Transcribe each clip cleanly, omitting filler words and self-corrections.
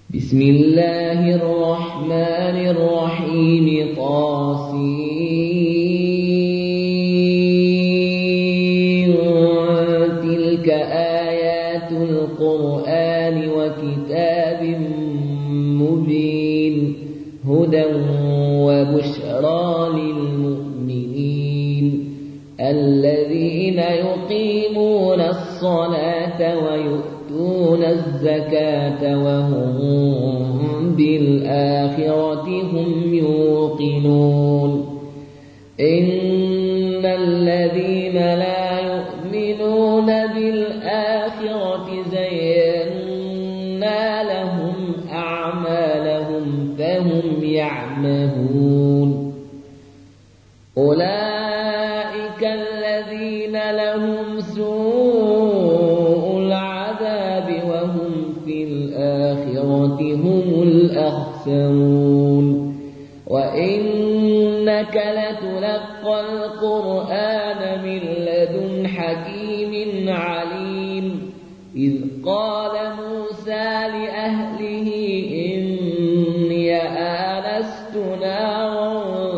بسم الله الرحمن الرحيم طاسين تلك آيات القرآن وكتاب مبين هدى وبشرى للمؤمنين الذين يقيمون الصلاة ويؤتون الزكاة وهم بالآخرة هم يوقنون إن الذين لا يؤمنون بالآخرة زينا لهم أعمالهم فهم يعمهون أولئك الذين لهم سوء العذاب وهم في الآخرة هم الأخسرون وإنك لتلقى القرآن من لدن حكيم عليم إذ قال موسى لأهله إني آنست نارا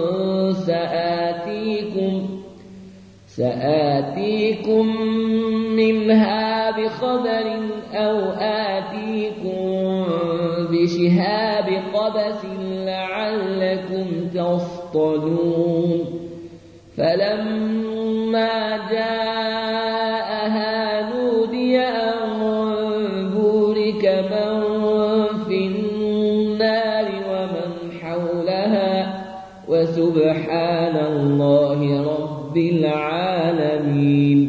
سآتيكم منها بخبر أو آتيكم بشهاب قبس لعلكم تصطلون فلما جاءها نودي أن بورك من في النار ومن حولها وسبحان الله رب العالمين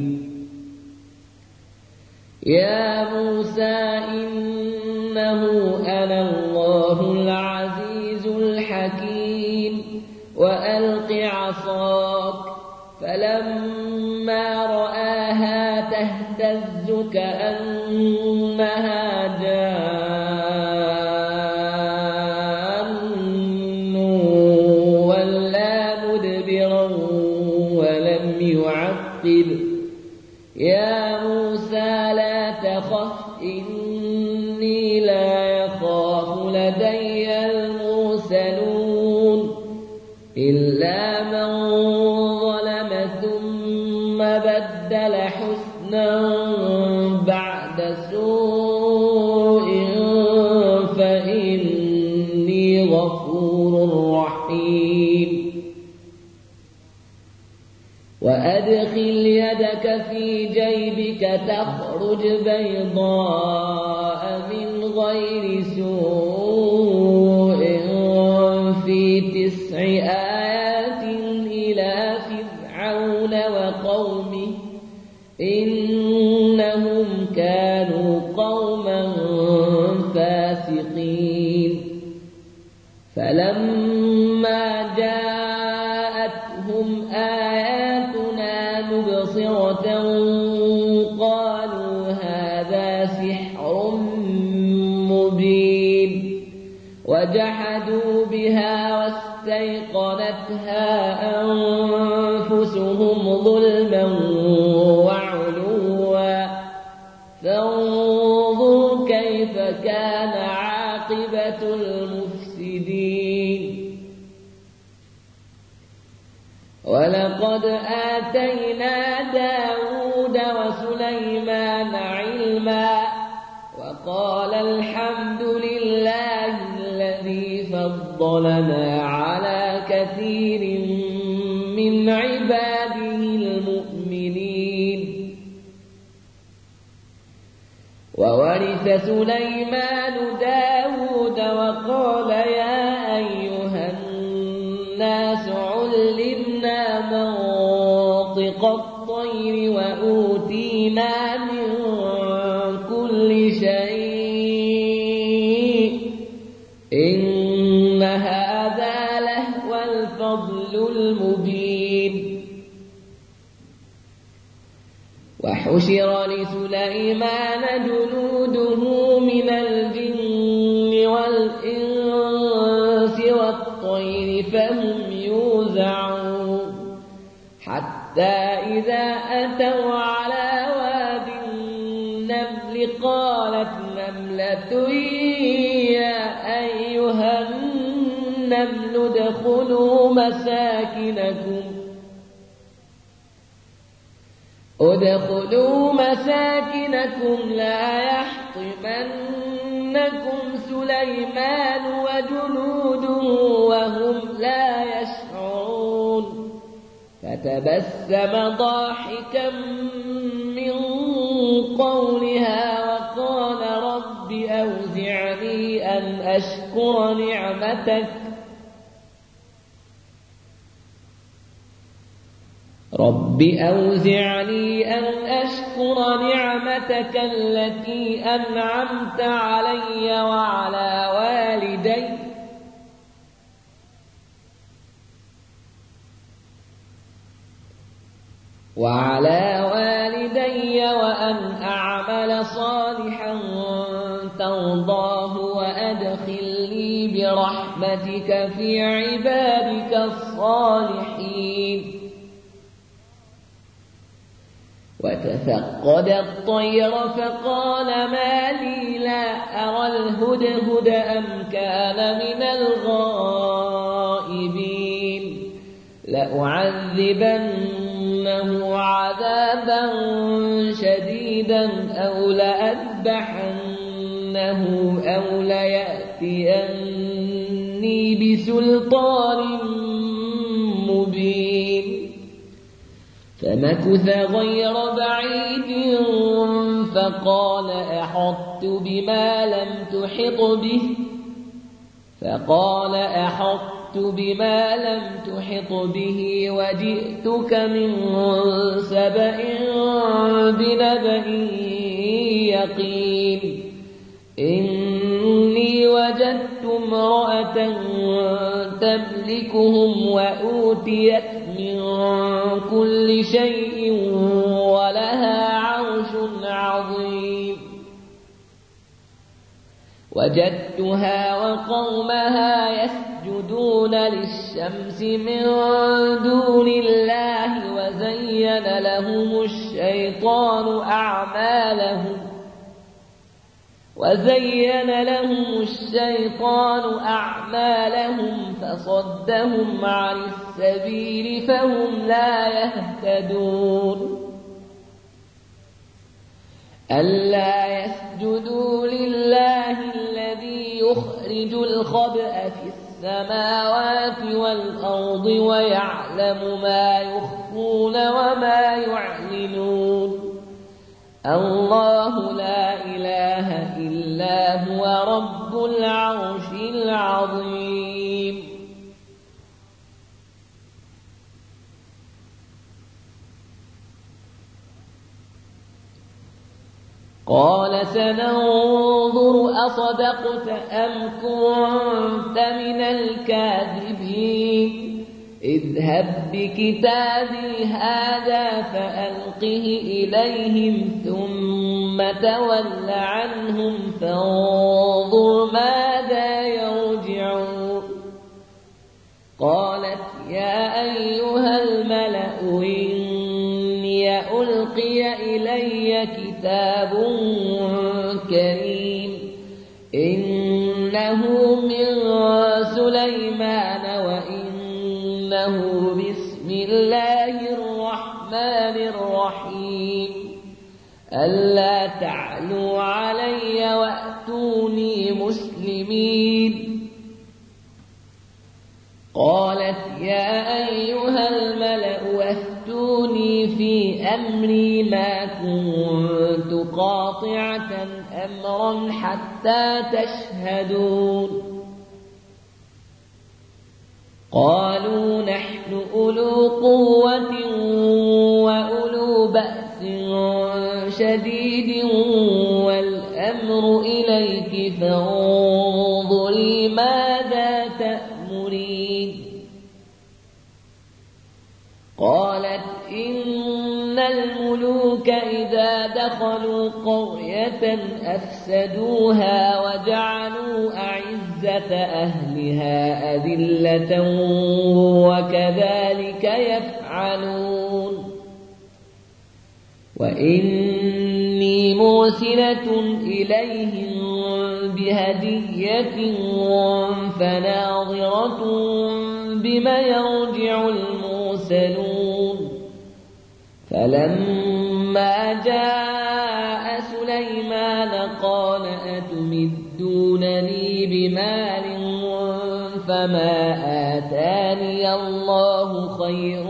يا موسى إنه أنا الله العزيز الحكيم وألق عصاك فلما رآها تهتز كأنها جان ولا مدبرا ولم يعقب يا موسى لا تخف إني لا يخاف لدي المرسلون إلا من ظلم ثم بدل حسنا بعد سوء فإني غفور رحيم وأدخل يدك في جيبك تخرج بيضاء من غير سوء في 9 آيات إلى فرعون وقومه إنهم كانوا قوما فاسقين فلما جاءتهم آياتنا مبصرة قالوا هذا سحر مبين وجحدوا بها واستيقنتها أنفسهم ظلما وعلوا فانظر كيف كان عاقبة المفسدين ولقد آتينا داود وسليمان علما وقال الحمد لله الذي فضلنا على كثير من عباده المؤمنين وورث سليمان داود وقال يا أيها الناس علمنا منطق الطير وأوتينا من كل شيء إن هذا لهو الفضل المبين وحشر لسليمان جنوده من الجن والإنس والطير فهم يوزعون حتى إذا أتوا على واد النمل قالت نملة يا ادخلوا مساكنكم لا يحطمنكم سليمان وجنوده وهم لا يشعرون فتبسم ضاحكا من قولها وقال رب أوزعني أن أشكر نعمتك التي أنعمت علي وعلى والدي وأن أعمل صالحا ترضاه وأدخلني برحمتك في عبادك الصالحين وتفقد الطير فقال ما لي لا أرى الهدهد أم كان من الغائبين لأعذبنه عذابا شديدا أو لأذبحنه أو ليأتيني بسلطان مبين فمكث غير بعيد فقال أحطت بما لم تحط به وجئتك من سبأ بنبأ يقين إني وجدت امرأة تملكهم وأوتيت من كل شيء ولها عرش عظيم وجدتها وقومها يسجدون للشمس من دون الله وزين لهم الشيطان أعمالهم فصدهم عن السبيل فهم لا يهتدون ألا يسجدوا لله الذي يخرج الخبأ في السماوات والأرض ويعلم ما يخفون وما يعلنون الله لا إله إلا هو رب العرش العظيم قال سننظر أصدقت أم كنت من الكاذبين اذهب بكتابي هذا فألقه إليهم ثم تول عنهم فانظر ماذا يرجعون قالت يا أيها الملأ إني ألقي إلي كتاب كريم إنه من سليمان وإنه بسم الله الرحمن الرحيم ألا تعلوا علي وأتوني مسلمين قالت يا أيها الملأ أفتوني في أمري ما كنت قاطعة أمرا حتى تشهدون قالوا نحن أولو قوة وأولو بأس شديد والأمر إليك فانظري ماذا تأمرين قالت إن الملوك إذا دخلوا قرية أفسدوها وجعلوا أعزة أهلها أذلة وكذلك يفعلون وإني مرسلة إليهم بهدية فناظرة بما يرجع المرسلون فلما جاء سليمان قال أتمدونني بمال فما آتاني الله خير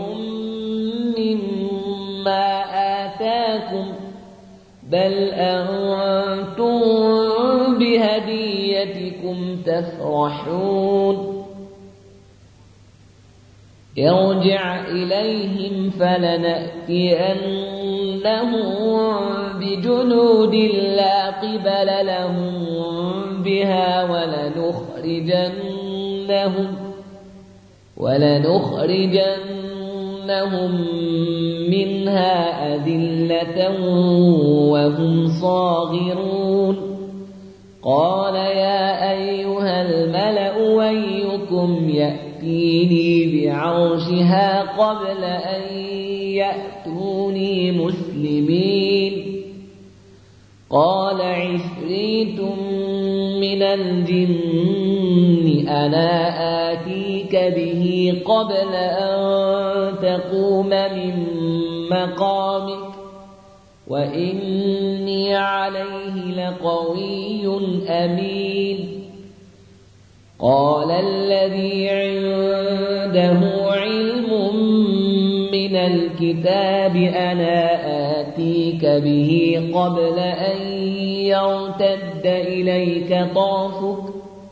مما آتاكم بل أنتم بهديتكم تفرحون ارجع إليهم فلنأتينهم بجنود لا قبل لهم بها ولنخرجنهم منها أذلة وهم صاغرون قال يا أيها الملأ أيكم يأتيني بعرشها قبل أن يأتوني مسلمين قال عفريت من الجن أنا آتيك به قبل أن تقوم من مقامك وإني عليه لقوي أمين قال الذي عنده علم من الكتاب أنا آتيك به قبل أن يرتد إليك طرفك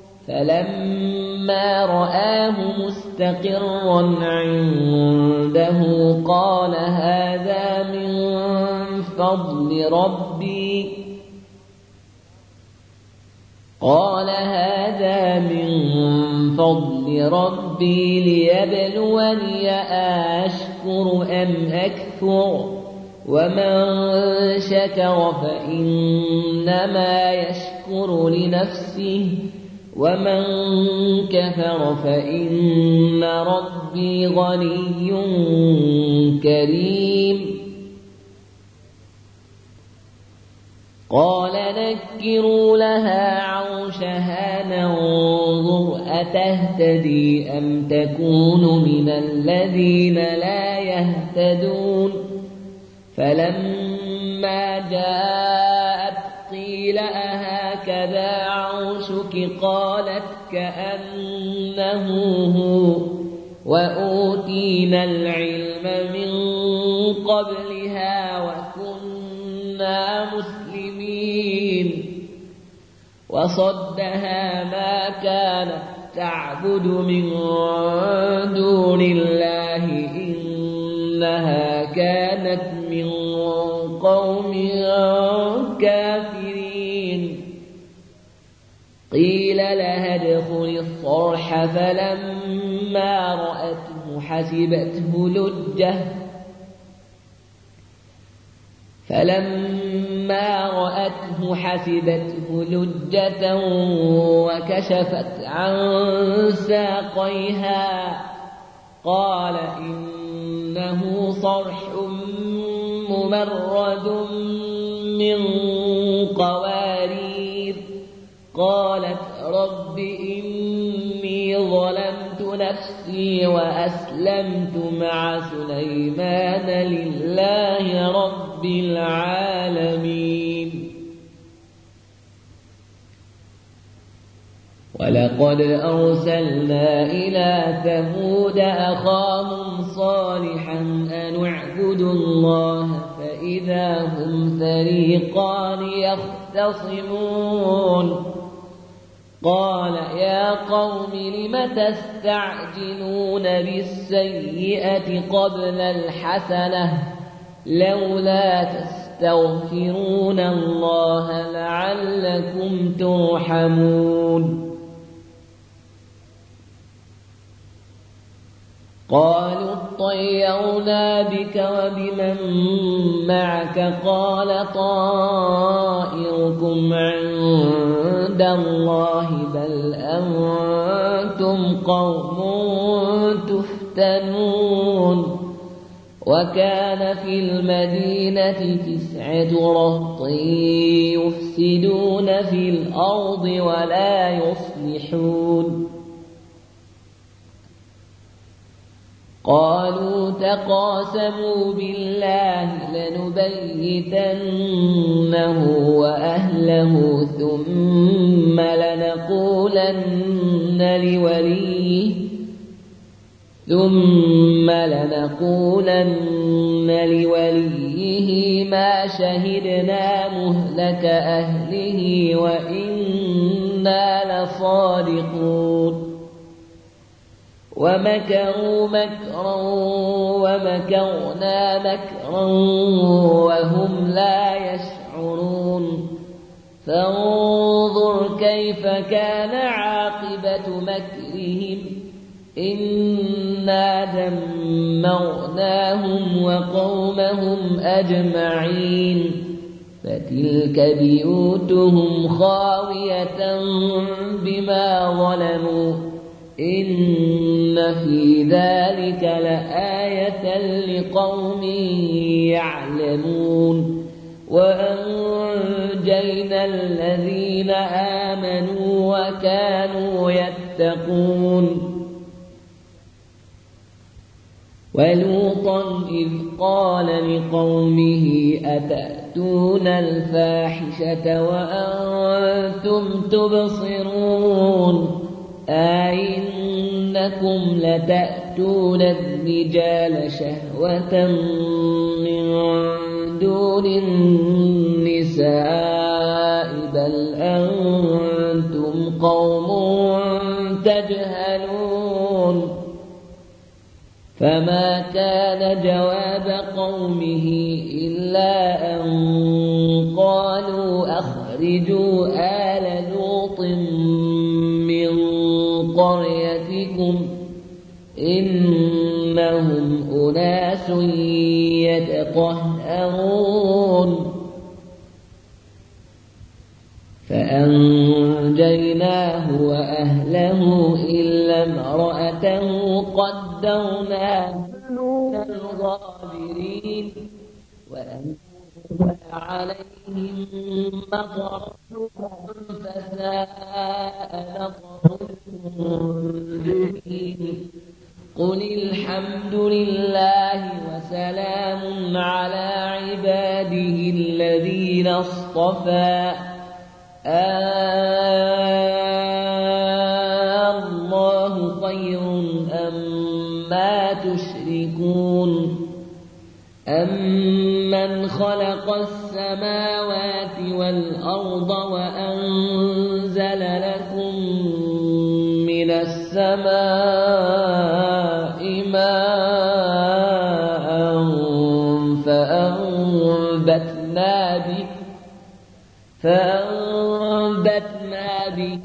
فلما رآه مستقرا عنده قال هذا من فضل ربي ليبلوني أشكر أم أكفر ومن شكر فإنما يشكر لنفسه ومن كفر فإن ربي غني كريم قال نكروا لها عرشها ننظر أتهتدي أم تكون من الذين لا يهتدون فلما جاءت قيل أهكذا عرشك قالت كأنه هو وأوتينا العلم من قبلها وكنا مسلمين وصدها ما كانت تعبد من دون الله إنها كانت من قوم كافرين قيل لها ادخل الصرح فلما رأته حسبته لجة وكشفت عن ساقيها قال إنه صرح ممرد من قوارير قالت رب إني ظلمت نفسي وأسلمت مع سليمان لله رب العالمين ولقد أرسلنا إلى ثمود أخاهم صالحا أن اعبدوا الله فإذا هم فريقان يختصمون قال يا قوم لم تستعجلون بالسيئة قبل الحسنة لولا تستغفرون الله لعلكم ترحمون قالوا اطيرنا بك وبمن معك قال طائركم عند الله بل أنتم قوم تفتنون وكان في المدينة 9 رهط يفسدون في الأرض ولا يصلحون قالوا تقاسموا بالله لنبيتنه وأهله ثم لنقولن لوليه ما شهدنا مهلك أهله وإنا لصادقون ومكروا مكرا ومكرنا مكرا وهم لا يشعرون فانظر كيف كان عاقبة مكرهم إنا دمرناهم وقومهم أجمعين فتلك بيوتهم خاوية بما ظلموا إن في ذلك لآية لقوم يعلمون وأنجينا الذين آمنوا وكانوا يتقون ولوطا إذ قال لقومه أتأتون الفاحشة وأنتم تبصرون أئنكم لتأتون الرجال شهوة من دون النساء بل أنتم قوم تجهلون فما كان جواب قومه إلا أن قالوا أخرجوا آل لوط من قريتكم إنهم أناس يتطهرون فأنجيناه وأهله إلا امرأته قدرناها من الغابرين وأنزلنا عليهم مطرا فساء مطر المنذرين قل الحمد لله وسلام على عباده الذين اصطفى الله خير أما تشركون أمن خلق السماوات والأرض وأنزل لكم من السماء ماء فأنبتنا به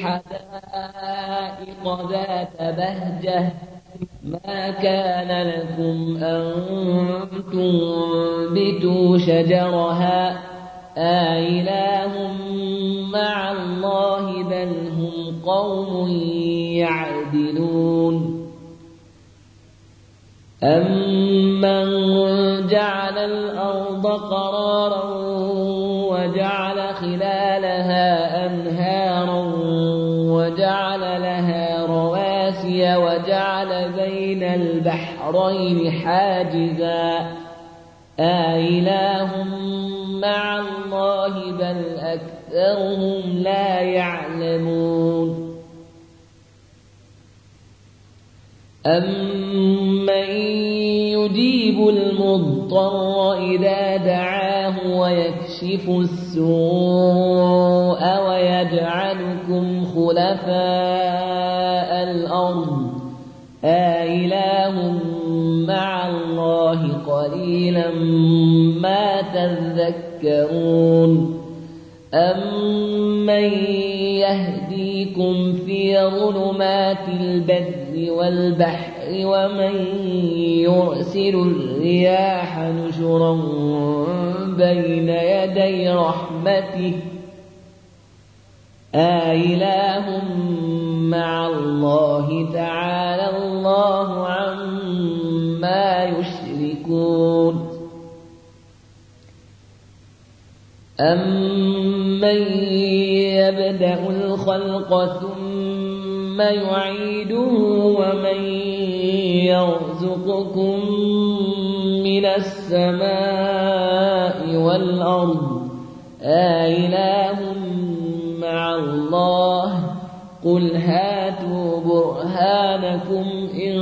حدائق ذات بهجة ما كان لكم أن تنبتوا شجرها أإله مع الله بل هم قوم يعدلون أمن جعل الأرض قرارا وجعل خلالها أنهارا وجعل لها رواسي وجعل بين البحرين حاجزا أإله مع الله بل أكثرهم لا يعلمون أمن يجيب المضطر إذا دعاه ويكشف السوء ويجعلكم خلفاء الأرض أإله مع الله قليلا ما تذكرون أمن يهديكم في ظلمات البر والبحر ومن يرسل الرياح نشرا بين يدي رحمته أإله مع الله تعالى الله عما يشركون أَمَّن يَبْدَأُ الْخَلْقَ ثُمَّ يُعِيدُهُ وَمَن يَرْزُقُكُم مِّنَ السَّمَاءِ وَالْأَرْضِ أَإِلَٰهٌ مَّعَ اللَّهِ ۚ قُلْ هَاتُوا بُرْهَانَكُمْ إِن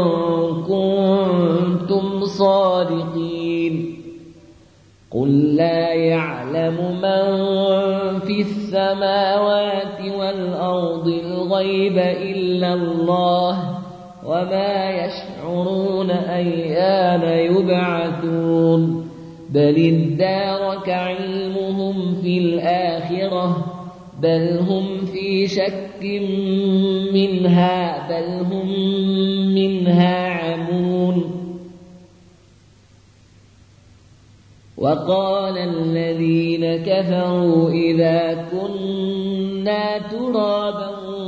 كُنتُمْ صَادِقِينَ قُل لَّا يَعْلَمُ مَن فِي السَّمَاوَاتِ وَالْأَرْضِ الْغَيْبَ إِلَّا اللَّهُ وَمَا يَشْعُرُونَ أَيَّانَ يُبْعَثُونَ بَلِ ادَّارَكَ عِلْمُهُمْ فِي الْآخِرَةِ بَلْ هُمْ فِي شَكٍّ مِّنْهَا بَلْ هُمْ مِنْهَا عَمُونَ وَقَالَ الَّذِينَ كَفَرُوا إِذَا كُنَّا تُرَابًا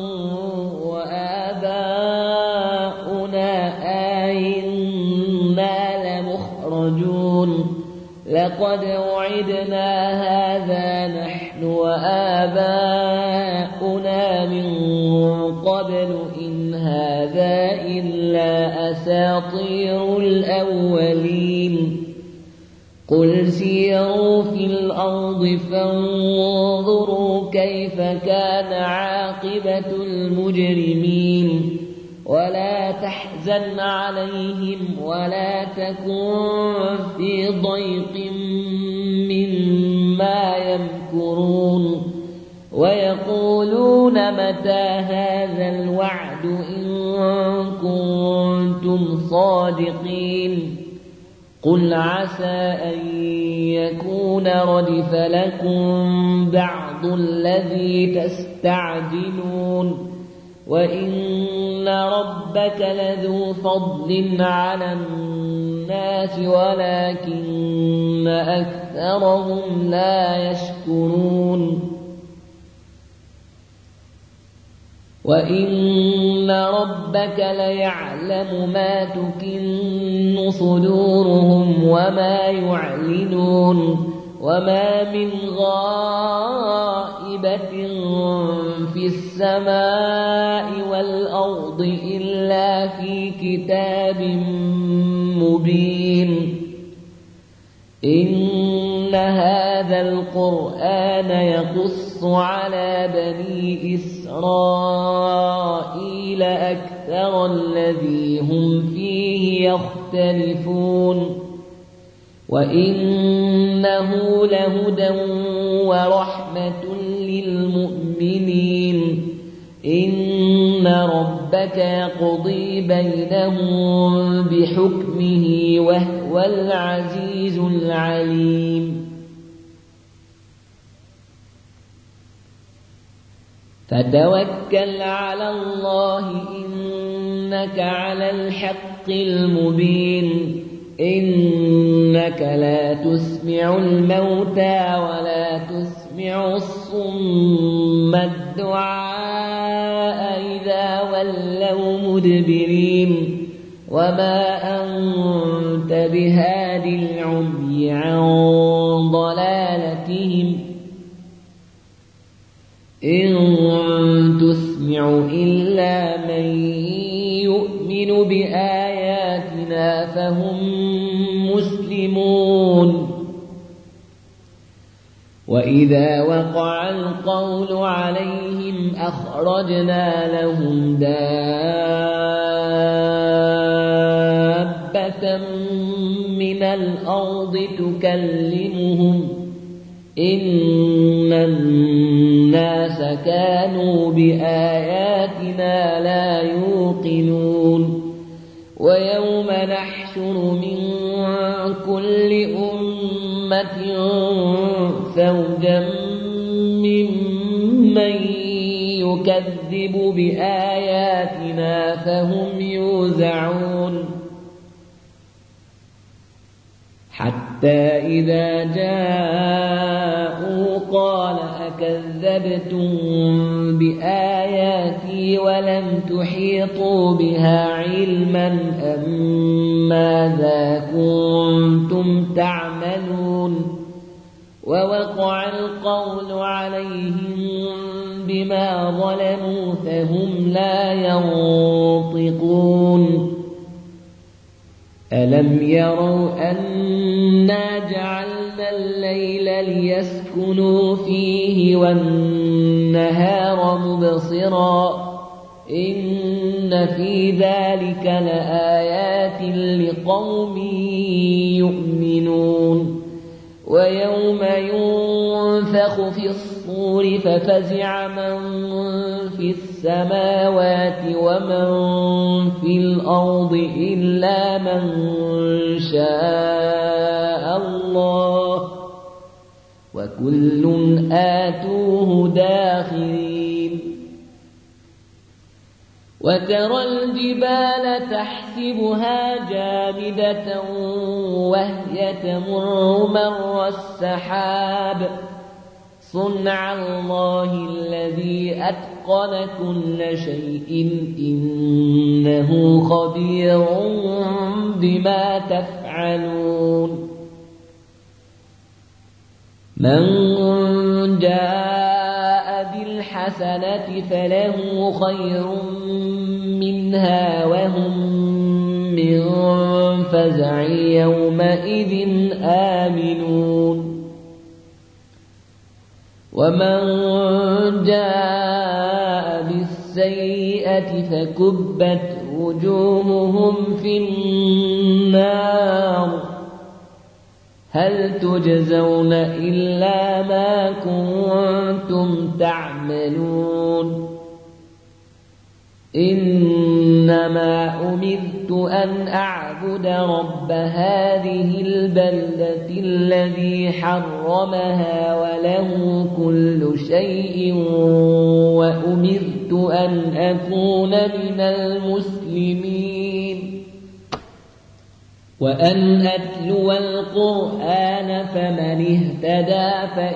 وَآبَاؤُنَا أَئِنَّا لَمُخْرَجُونَ لَقَدْ وُعِدْنَا هَٰذَا نَحْنُ وَآبَاؤُنَا مِن قَبْلُ إِنْ هَٰذَا إِلَّا أَسَاطِيرُ الْأَوَّلِينَ قُلْ سِيرُوا فِي الْأَرْضِ فَانظُرُوا كَيْفَ كَانَ عَاقِبَةُ الْمُجْرِمِينَ وَلَا تَحْزَنْ عَلَيْهِمْ وَلَا تَكُن فِي ضَيْقٍ مِّمَّا يَمْكُرُونَ وَيَقُولُونَ مَتَىٰ هَٰذَا الْوَعْدُ إِن كُنتُمْ صَادِقِينَ قُلْ عَسَىٰ أَن يَكُونَ رَدِفَ لَكُم بَعْضُ الَّذِي تَسْتَعْجِلُونَ وَإِنَّ رَبَّكَ لَذُو فَضْلٍ عَلَى النَّاسِ وَلَٰكِنَّ أَكْثَرَهُمْ لَا يَشْكُرُونَ وَإِنَّ رَبَّكَ لَيَعْلَمُ مَا تُكِنُّ صُدُورُهُمْ وَمَا يُعْلِنُونَ وَمَا مِنْ غَائِبَةٍ فِي السَّمَاءِ وَالْأَرْضِ إِلَّا فِي كِتَابٍ مُّبِينٍ إِنَّ هَٰذَا الْقُرْآنَ يَقُصُّ عَلَىٰ بَنِي إِسْرَائِيلَ أَكْثَرَ الَّذِي هُمْ فِيهِ يَخْتَلِفُونَ وَإِنَّهُ لَهُدًى وَرَحْمَةٌ لِّلْمُؤْمِنِينَ إِنَّ رَبَّكَ يَقْضِي بَيْنَهُم بِحُكْمِهِ وَهُوَ الْعَزِيزُ الْعَلِيمُ فَتَوَكَّلْ عَلَى اللَّهِ إِنَّكَ عَلَى الْحَقِّ الْمُبِينِ إِنَّكَ لا تسمع الموتى ولا تسمع الصم الدعاء إذا ولوا مدبرين وما أنت بهاد العمي عن ضلالتهم إن تسمع إلا من يؤمن بآياتنا فهم مسلمون وإذا وقع القول عليهم أخرجنا لهم دابة من الأرض تكلمهم إن الناس كانوا بآياتنا لا يوقنون ويوم نحشر من كل أمة فوجا ممن يكذب بآياتنا فهم يوزعون حتى إذا جاءوا قال أكذبتم بآياتي ولم تحيطوا بها علما أم ماذا كنتم تعملون ووقع القول عليهم بما ظلموا فهم لا ينطقون ألم يروا أنا جعلنا الليل ليسكنوا فيه والنهار مبصرا إن في ذلك لآيات لقوم يؤمنون ويوم ينفخ في الصور ففزع من في السماوات ومن في الأرض إلا من شاء الله وكل آتوه داخرين وترى الجبال تحسبها جامدة وهي تمر مر السحاب صنع الله الذي أتقن كل شيء إنه خبير بما تفعلون من جاء بالحسنة فله خير منها وهم من فزع يومئذ آمنون ومن جاء بالسيئة فكبت وجوههم في النار هل تجزون إلا ما كنتم تعملون إنما أمرت أن أعبد رب هذه البلدة الذي حرمها وله كل شيء وأمرت أن أكون من المسلمين وأن أتلو القرآن فمن اهتدى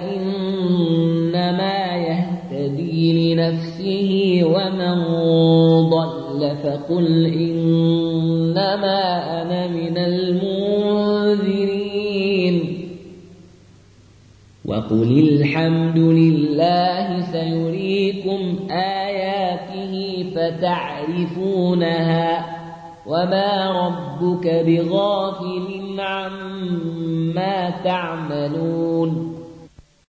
فإنما يهتدي لنفسه ومن ضل فقل إنما أنا من المنذرين وقل الحمد لله سيريكم آياته فتعرفونها وما ربك بغافل عما تعملون